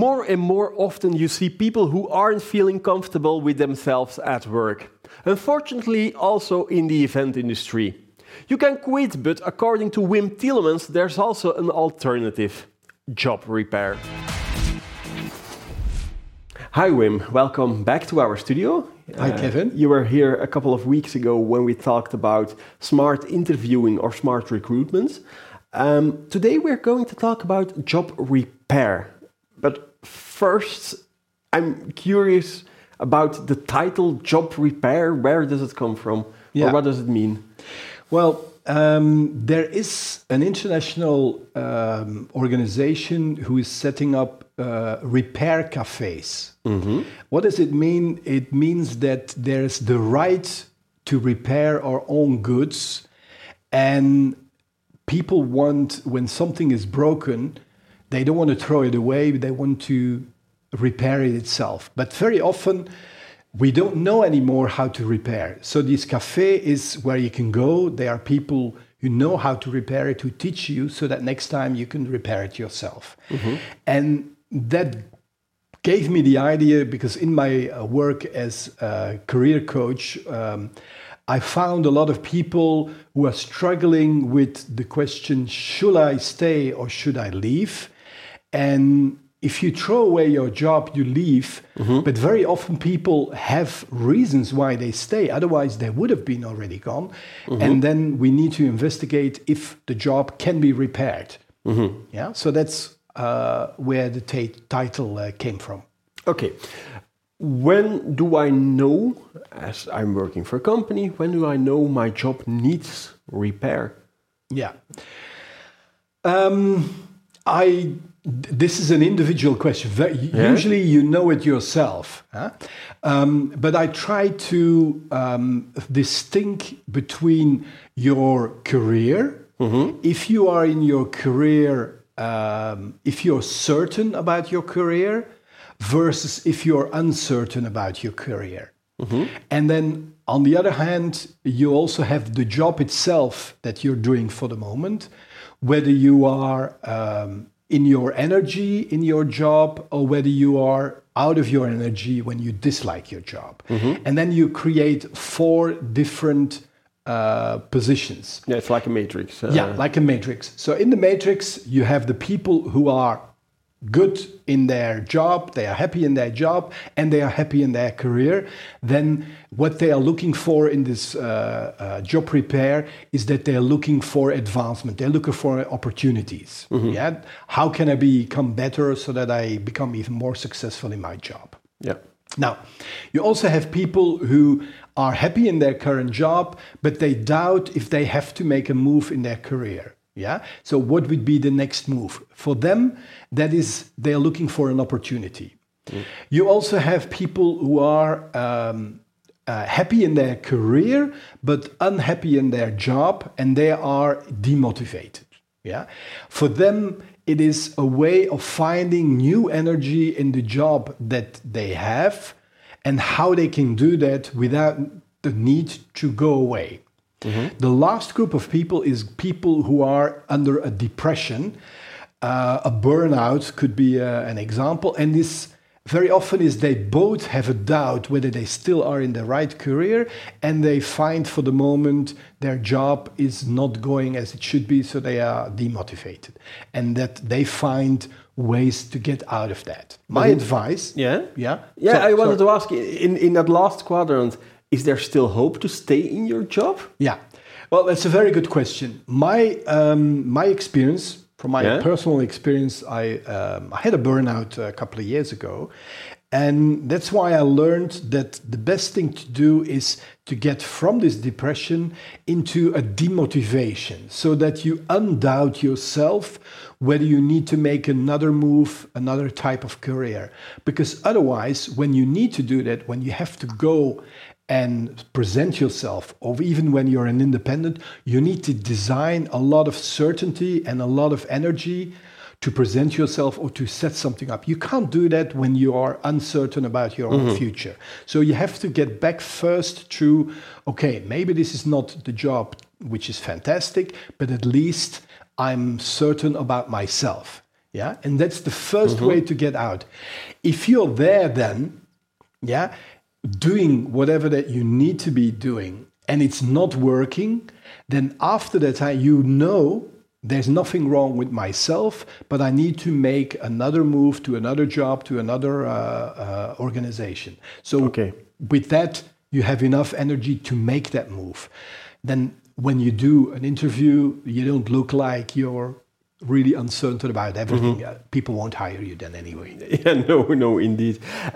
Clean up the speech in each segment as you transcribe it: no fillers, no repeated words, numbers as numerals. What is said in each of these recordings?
More and more often you see people who aren't feeling comfortable with themselves at work. Unfortunately, also in the event industry. You can quit, but according to Wim Tielemans, there's also an alternative: job repair. Hi Wim, welcome back to our studio. Hi Kevin. You were here a couple of weeks ago when we talked about smart interviewing or smart recruitment. Today we're going to talk about job repair. But first, I'm curious about the title job repair. Where does it come from? Yeah. Or what does it mean? Well, there is an international organization who is setting up repair cafes. Mm-hmm. What does it mean? It means that there's the right to repair our own goods, and people want, when something is broken, they don't want to throw it away, they want to repair it itself. But very often, we don't know anymore how to repair. So this cafe is where you can go. There are people who know how to repair it, who teach you so that next time you can repair it yourself. Mm-hmm. And that gave me the idea because in my work as a career coach, I found a lot of people who are struggling with the question, should I stay or should I leave? And if you throw away your job, you leave. Mm-hmm. But very often people have reasons why they stay. Otherwise, they would have been already gone. Mm-hmm. And then we need to investigate if the job can be repaired. Mm-hmm. Yeah. So that's where the title came from. Okay. When do I know, as I'm working for a company, when do I know my job needs repair? Yeah. This is an individual question. Usually you know it yourself. Huh? But I try to distinguish between your career. Mm-hmm. If you are in your career, if you're certain about your career, versus if you're uncertain about your career. Mm-hmm. And then on the other hand, you also have the job itself that you're doing for the moment, whether you are in your energy in your job or whether you are out of your energy when you dislike your job. Mm-hmm. And then you create 4 different positions. Yeah, it's like a matrix. Yeah, like a matrix. So in the matrix, you have the people who are good in their job, they are happy in their job, and they are happy in their career. Then what they are looking for in this job repair is that they are looking for advancement. They're looking for opportunities. Mm-hmm. Yeah, how can I become better so that I become even more successful in my job? Yeah. Now, you also have people who are happy in their current job, but they doubt if they have to make a move in their career. Yeah. So what would be the next move? For them, that is, they are looking for an opportunity. Mm. You also have people who are happy in their career, but unhappy in their job, and they are demotivated. Yeah. For them, it is a way of finding new energy in the job that they have and how they can do that without the need to go away. Mm-hmm. The last group of people is people who are under a depression. A burnout could be an example. And this very often is they both have a doubt whether they still are in the right career, and they find for the moment their job is not going as it should be, so they are demotivated. And that they find ways to get out of that. My advice... Yeah? Yeah? I wanted to ask, in that last quadrant, is there still hope to stay in your job? Yeah. Well, that's a very good question. My experience, from my personal experience, I had a burnout a couple of years ago. And that's why I learned that the best thing to do is to get from this depression into a demotivation so that you undoubt yourself whether you need to make another move, another type of career. Because otherwise, when you need to do that, when you have to go and present yourself, or even when you're an independent, you need to design a lot of certainty and a lot of energy to present yourself or to set something up. You can't do that when you are uncertain about your own future. So you have to get back first to, okay, maybe this is not the job which is fantastic, but at least I'm certain about myself. Yeah, and that's the first way to get out. If you're there, then doing whatever that you need to be doing, and it's not working, then after that time you know there's nothing wrong with myself, but I need to make another move to another job, to another organization. So with that, you have enough energy to make that move. Then when you do an interview, you don't look like you're really uncertain about everything. People won't hire you then anyway. Yeah, no, indeed.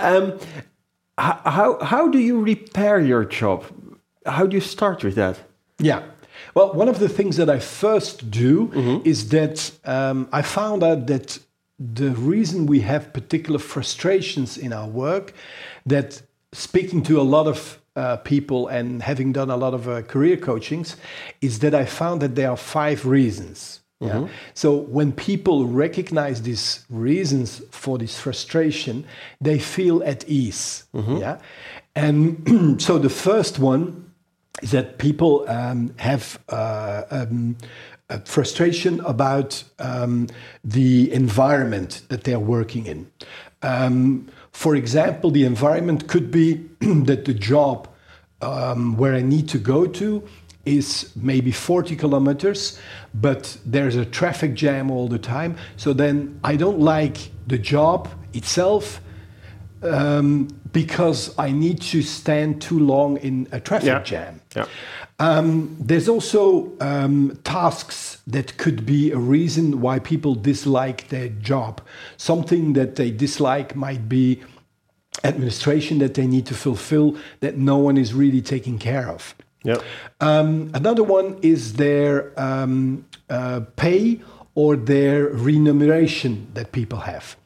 How do you repair your job? How do you start with that? Yeah. Well, one of the things that I first do is that I found out that the reason we have particular frustrations in our work, that speaking to a lot of people and having done a lot of career coachings, is that I found that there are 5 reasons. Yeah? So when people recognize these reasons for this frustration, they feel at ease. Yeah? And so the first one is that people have a frustration about the environment that they're working in. For example, the environment could be that the job where I need to go to is maybe 40 kilometers, but there's a traffic jam all the time. So then I don't like the job itself because I need to stand too long in a traffic jam. Yeah. There's also tasks that could be a reason why people dislike their job. Something that they dislike might be administration that they need to fulfill that no one is really taking care of. Yeah. Another one is their pay or their remuneration that people have.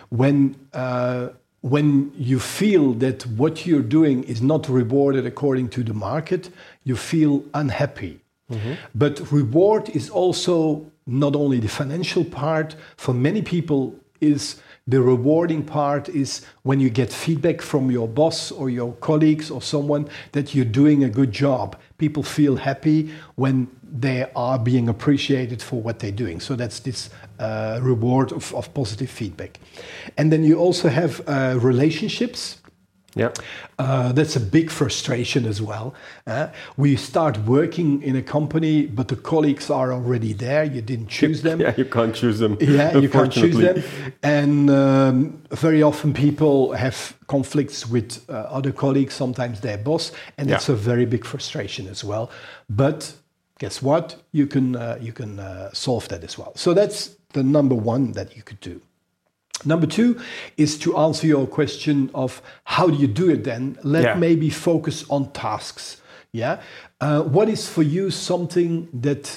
When you feel that what you're doing is not rewarded according to the market, you feel unhappy. But reward is also not only the financial part. For many people, is the rewarding part is when you get feedback from your boss or your colleagues or someone that you're doing a good job. People feel happy when they are being appreciated for what they're doing. So that's this reward of positive feedback. And then you also have relationships. Yeah, that's a big frustration as well. We start working in a company, but the colleagues are already there. You didn't choose them. Yeah, you can't choose them. Yeah, you can't choose them. And very often people have conflicts with other colleagues, sometimes their boss, and that's a very big frustration as well. But guess what? You can solve that as well. So that's the number one that you could do. Number two is to answer your question of how do you do it then? Let's maybe focus on tasks. Yeah. What is for you something that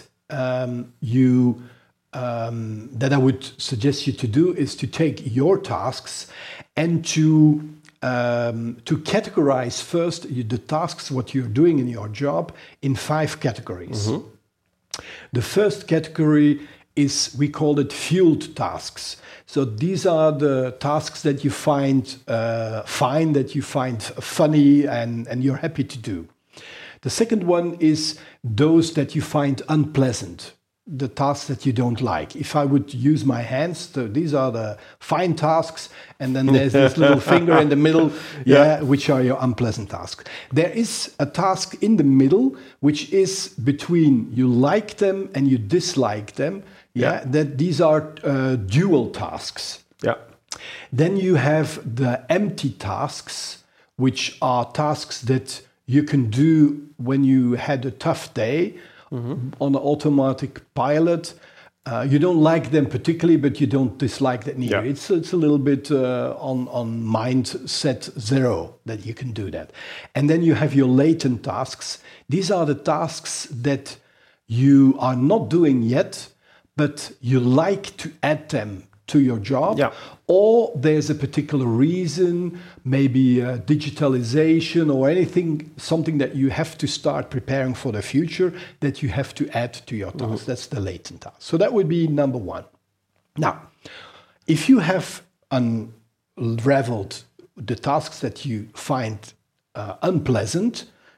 that I would suggest you to do is to take your tasks and to categorize first the tasks, what you're doing in your job, in 5 categories. The first category is, we call it fueled tasks. So these are the tasks that you find fine, that you find funny, and you're happy to do. The second one is those that you find unpleasant, the tasks that you don't like. If I would use my hands, so these are the fine tasks, and then there's this little finger in the middle, which are your unpleasant tasks. There is a task in the middle, which is between you like them and you dislike them. That these are dual tasks. Yeah. Then you have the empty tasks, which are tasks that you can do when you had a tough day on an automatic pilot. You don't like them particularly, but you don't dislike that neither. Yeah. It's a little bit on mindset 0 that you can do that. And then you have your latent tasks. These are the tasks that you are not doing yet, but you like to add them to your job, or there's a particular reason, maybe digitalization or anything, something that you have to start preparing for the future that you have to add to your task. That's the latent task. So that would be number one. Now, if you have unraveled the tasks that you find unpleasant,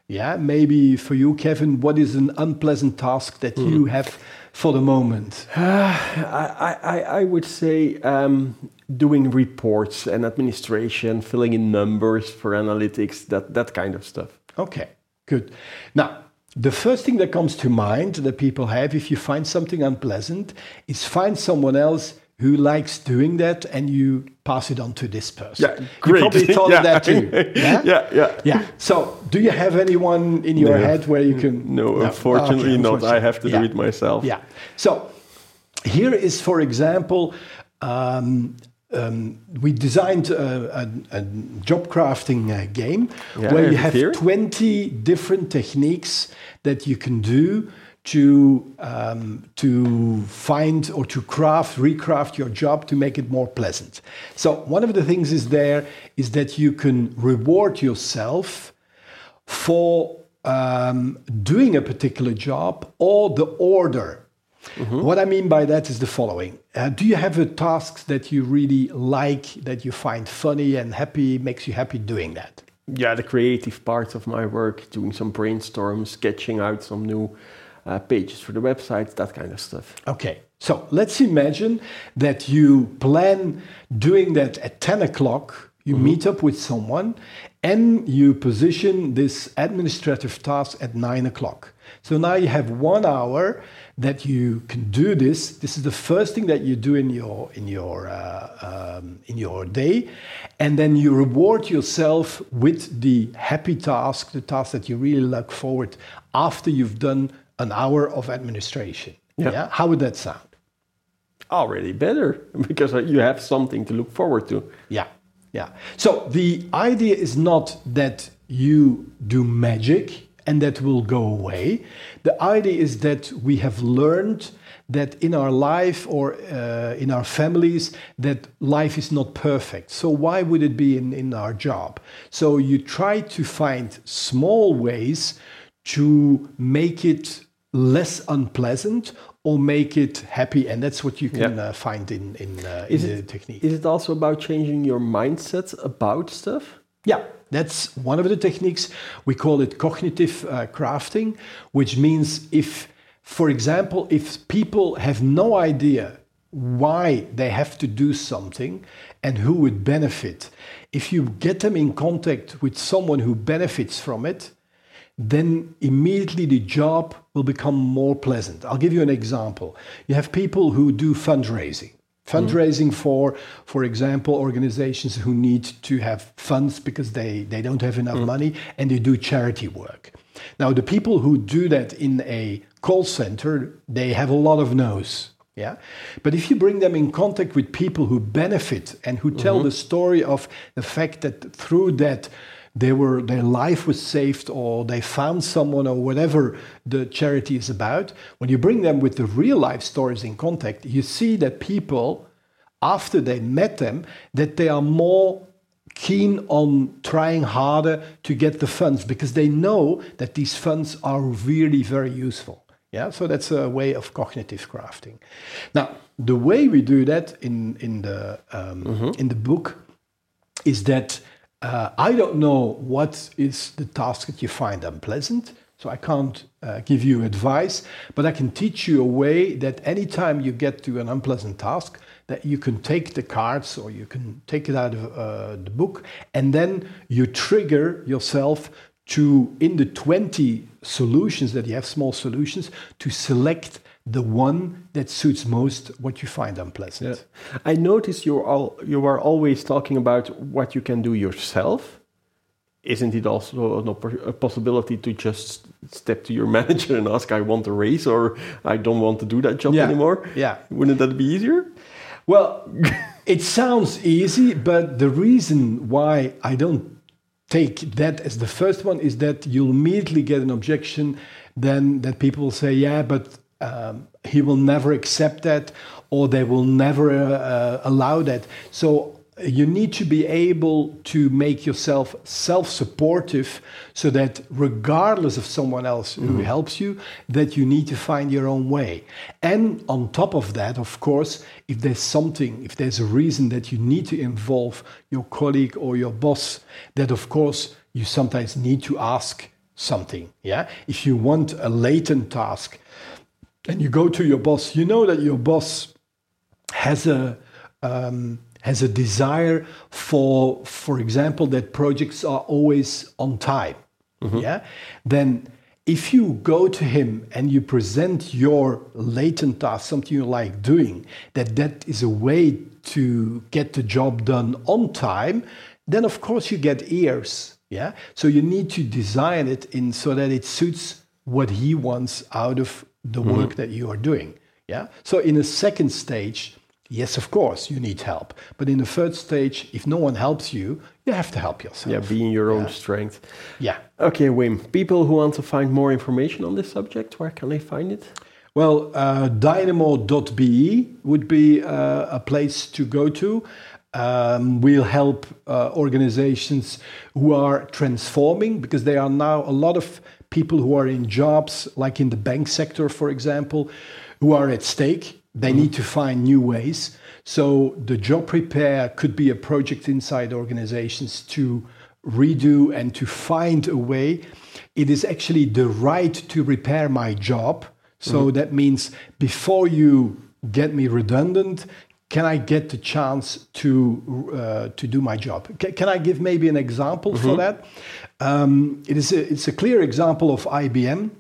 Yeah, maybe for you, Kevin, what is an unpleasant task that you have for the moment? I would say doing reports and administration, filling in numbers for analytics, that kind of stuff. Okay, good. Now, the first thing that comes to mind that people have if you find something unpleasant is find someone else who likes doing that and you pass it on to this person. Yeah, great. You probably thought of that too. Yeah? Yeah. So, do you have anyone in your head where you can... No, unfortunately Okay, not. I have to do it myself. Yeah. So, here is, for example, we designed a job crafting game where you have 20 different techniques that you can do to find or to recraft your job to make it more pleasant. So one of the things is that you can reward yourself for doing a particular job or the order. What I mean by that is the following. Do you have a task that you really like, that you find funny and makes you happy doing that? Yeah, the creative parts of my work, doing some brainstorms, sketching out some new pages for the website, that kind of stuff. Okay, so let's imagine that you plan doing that at 10 o'clock. You meet up with someone and you position this administrative task at 9 o'clock. So now you have 1 hour that you can do this. This is the first thing that you do in your day, and then you reward yourself with the happy task, the task that you really look forward after you've done an hour of administration. Yeah. How would that sound? Already better, because you have something to look forward to. Yeah. So the idea is not that you do magic and that will go away. The idea is that we have learned that in our life or in our families that life is not perfect. So why would it be in our job? So you try to find small ways to make it less unpleasant or make it happy, and that's what you can find in the technique. Is it also about changing your mindset about stuff? Yeah, that's one of the techniques. We call it cognitive crafting, which means for example, if people have no idea why they have to do something and who would benefit, if you get them in contact with someone who benefits from it, then immediately the job will become more pleasant. I'll give you an example. You have people who do fundraising. Fundraising for example, organizations who need to have funds because they don't have enough money, and they do charity work. Now, the people who do that in a call center, they have a lot of no's. Yeah, but if you bring them in contact with people who benefit and who tell the story of the fact that through that their life was saved, or they found someone, or whatever the charity is about, when you bring them with the real life stories in contact, you see that people, after they met them, that they are more keen on trying harder to get the funds because they know that these funds are really very useful. Yeah, so that's a way of cognitive crafting. Now, the way we do that in the book is that I don't know what is the task that you find unpleasant, so I can't give you advice, but I can teach you a way that anytime you get to an unpleasant task, that you can take the cards or you can take it out of the book, and then you trigger yourself to, in the 20 solutions that you have, small solutions, to select the one that suits most what you find unpleasant. Yeah. I notice you are always talking about what you can do yourself. Isn't it also a possibility to just step to your manager and ask, I want a raise, or I don't want to do that job anymore? Yeah. Wouldn't that be easier? Well, it sounds easy, but the reason why I don't take that as the first one is that you'll immediately get an objection then that people will say, yeah, but he will never accept that, or they will never allow that. So you need to be able to make yourself self-supportive so that regardless of someone else who helps you, that you need to find your own way. And on top of that, of course, if there's a reason that you need to involve your colleague or your boss, that of course you sometimes need to ask something. Yeah. If you want a latent task and you go to your boss, you know that your boss has a desire for example, that projects are always on time. Yeah. Then if you go to him and you present your latent task, something you like doing, that is a way to get the job done on time, then of course you get ears. Yeah. So you need to design it in so that it suits what he wants out of the work that you are doing. Yeah. So in a second stage, yes, of course, you need help. But in the third stage, if no one helps you, you have to help yourself. Yeah, being your own strength. Yeah. Okay, Wim, people who want to find more information on this subject, where can they find it? Well, dynamo.be would be a place to go to. We'll help organizations who are transforming, because there are now a lot of people who are in jobs, like in the bank sector, for example, who are at stake. They need to find new ways. So the job repair could be a project inside organizations to redo and to find a way. It is actually the right to repair my job. So that means before you get me redundant, can I get the chance to do my job? Can I give maybe an example for that? It's a clear example of IBM.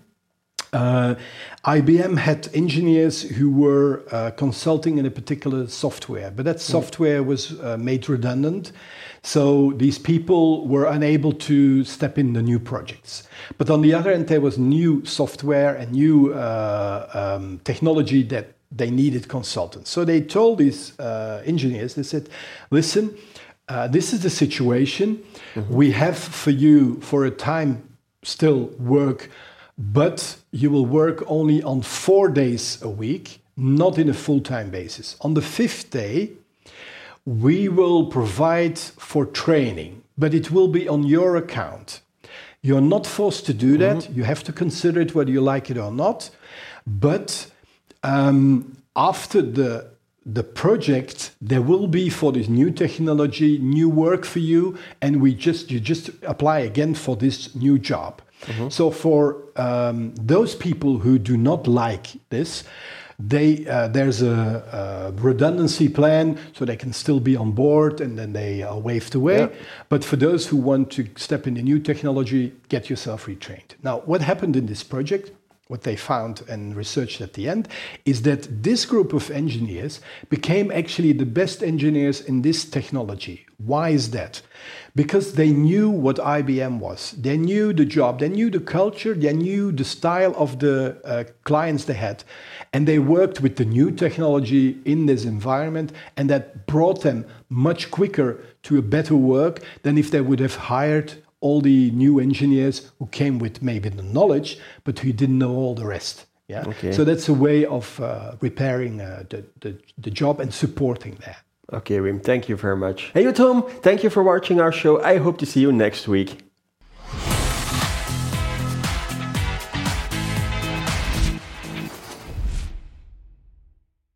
IBM had engineers who were consulting in a particular software, but that software was made redundant. So these people were unable to step in the new projects. But on the other hand, there was new software and new technology that they needed consultants. So they told these engineers, they said, listen, this is the situation. We have for you for a time still work, but you will work only on 4 days a week, not in a full-time basis. On the 5th day, we will provide for training, but it will be on your account. You're not forced to do that. You have to consider it whether you like it or not. But after the project, there will be for this new technology, new work for you, and you just apply again for this new job. So for those people who do not like this, there's a redundancy plan, so they can still be on board and then they are waved away. Yeah. But for those who want to step in the new technology, get yourself retrained. Now, what happened in this project, what they found and researched at the end, is that this group of engineers became actually the best engineers in this technology. Why is that? Because they knew what IBM was. They knew the job, they knew the culture, they knew the style of the clients they had. And they worked with the new technology in this environment, and that brought them much quicker to a better work than if they would have hired all the new engineers who came with maybe the knowledge, but who didn't know all the rest. Yeah. Okay. So that's a way of repairing the job and supporting that. Okay, Wim, thank you very much. Hey, Tom, thank you for watching our show. I hope to see you next week.